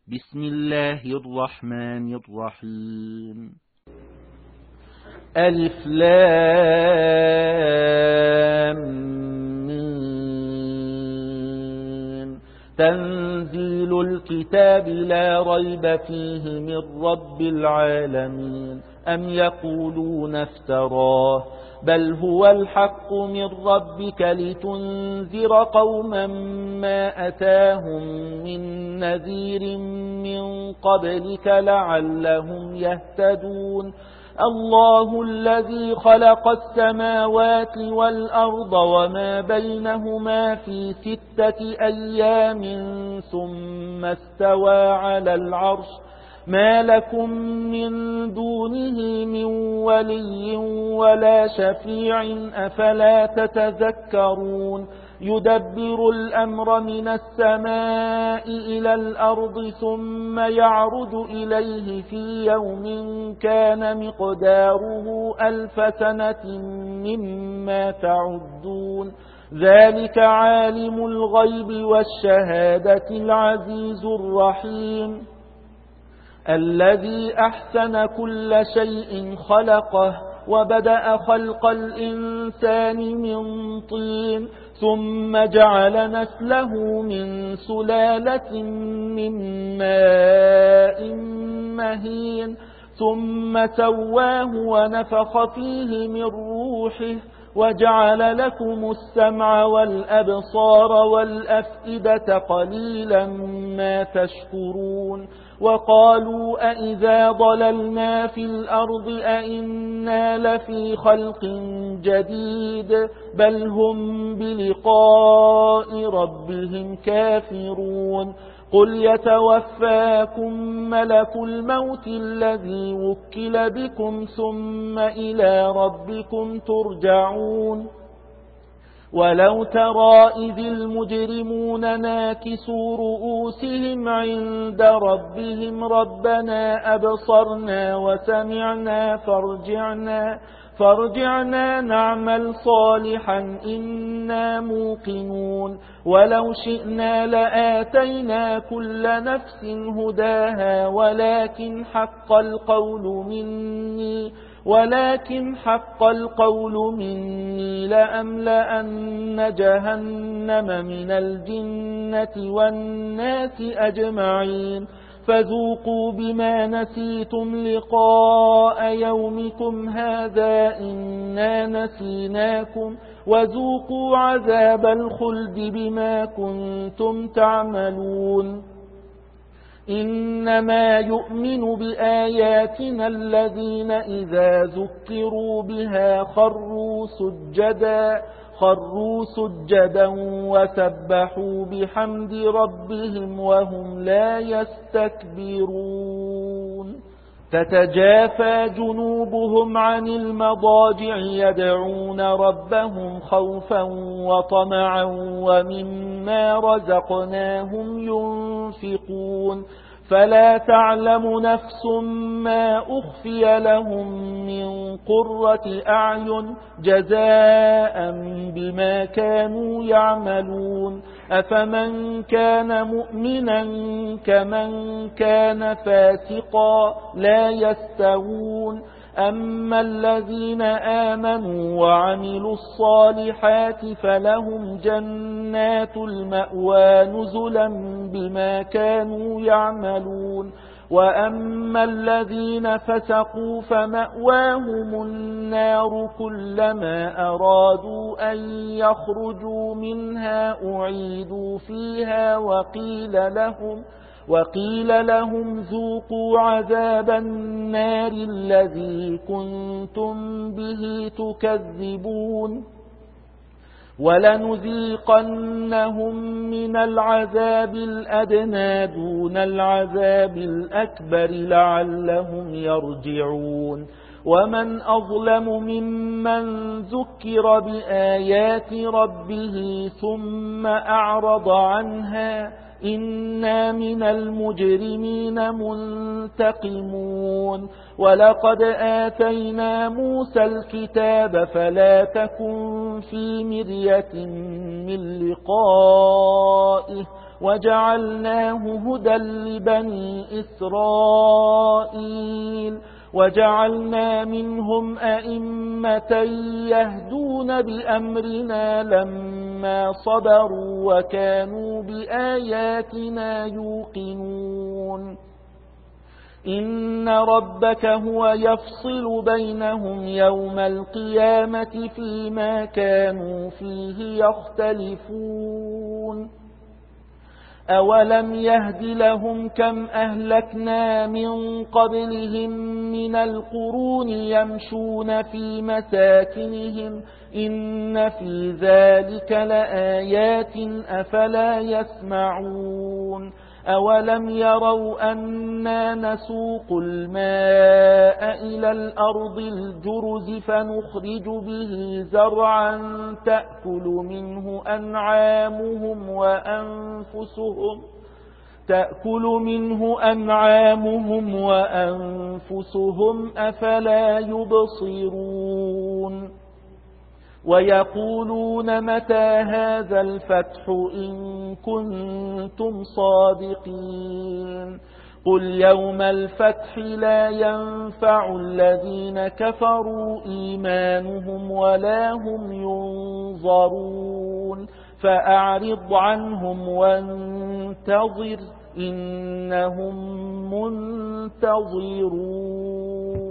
بسم الله الرحمن الرحيم. ألف لام ميم. تنزيل الكتاب لا ريب فيه من رب العالمين. أم يقولون افتراه بل هو الحق من ربك لتنذر قوما ما أتاهم من نذير من قبلك لعلهم يهتدون. الله الذي خلق السماوات والأرض وما بينهما في 6 أيام ثم استوى على العرش ما لكم من دونه من ولي ولا شفيع أفلا تتذكرون. يدبر الأمر من السماء إلى الأرض ثم يعرج إليه في يوم كان مقداره 1000 سنة مما تعدون. ذلك عالم الغيب والشهادة العزيز الرحيم الذي أحسن كل شيء خلقه وبدأ خلق الإنسان من طين ثم جعل نسله من سلالة من ماء مهين ثم سواه ونفخ فيه من روحه وجعل لكم السمع والأبصار والأفئدة قليلا ما تشكرون. وقالوا أإذا ضللنا في الأرض أإنا لفي خلق جديد بل هم بلقاء ربهم كافرون. قل يتوفاكم ملك الموت الذي وكل بكم ثم إلى ربكم ترجعون. ولو ترى إذ المجرمون ناكسوا رؤوسهم عند ربهم ربنا أبصرنا وسمعنا فارجعنا نعمل صالحا إنا موقنون. ولو شئنا لآتينا كل نفس هداها ولكن حق القول مني لأملأن جهنم من الجنة والناس أجمعين. فذوقوا بما نسيتم لقاء يومكم هذا إنا نسيناكم وذوقوا عذاب الخلد بما كنتم تعملون. إنما يؤمن بآياتنا الذين إذا ذكروا بها خروا سجدا وسبحوا بحمد ربهم وهم لا يستكبرون. تتجافى جنوبهم عن المضاجع يدعون ربهم خوفا وطمعا ومما رزقناهم ينفقون. فلا تعلم نفس ما أخفي لهم من قرة أعين جزاء بما كانوا يعملون. أفمن كان مؤمنا كمن كان فاسقا لا يستوون. أما الذين آمنوا وعملوا الصالحات فلهم جنات المأوى نزلا بما كانوا يعملون. وأما الذين فسقوا فمأواهم النار كلما أرادوا أن يخرجوا منها أعيدوا فيها وقيل لهم ذوقوا عذاب النار الذي كنتم به تكذبون. ولنذيقنهم من العذاب الأدنى دون العذاب الأكبر لعلهم يرجعون. ومن أظلم ممن ذكر بآيات ربه ثم أعرض عنها إنا من المجرمين منتقمون. ولقد آتينا موسى الكتاب فلا تكن في مرية من لقائه وجعلناه هدى لبني إسرائيل وجعلنا منهم أئمة يهدون بأمرنا لما صبروا وكانوا بآياتنا يوقنون إن ربك هو يفصل بينهم يوم القيامة فيما كانوا فيه يختلفون أولم يهد لهم كم أهلكنا من قبلهم من القرون يمشون في مساكنهم إن في ذلك لآيات أفلا يسمعون أولم يروا أنا نسوق الماء إلى الأرض الجرز فنخرج به زرعا تأكل منه أنعامهم وأنفسهم أفلا يبصرون ويقولون متى هذا الفتح إن كنتم صادقين قل يوم الفتح لا ينفع الذين كفروا إيمانهم ولا هم ينظرون فأعرض عنهم وانتظر إنهم منتظرون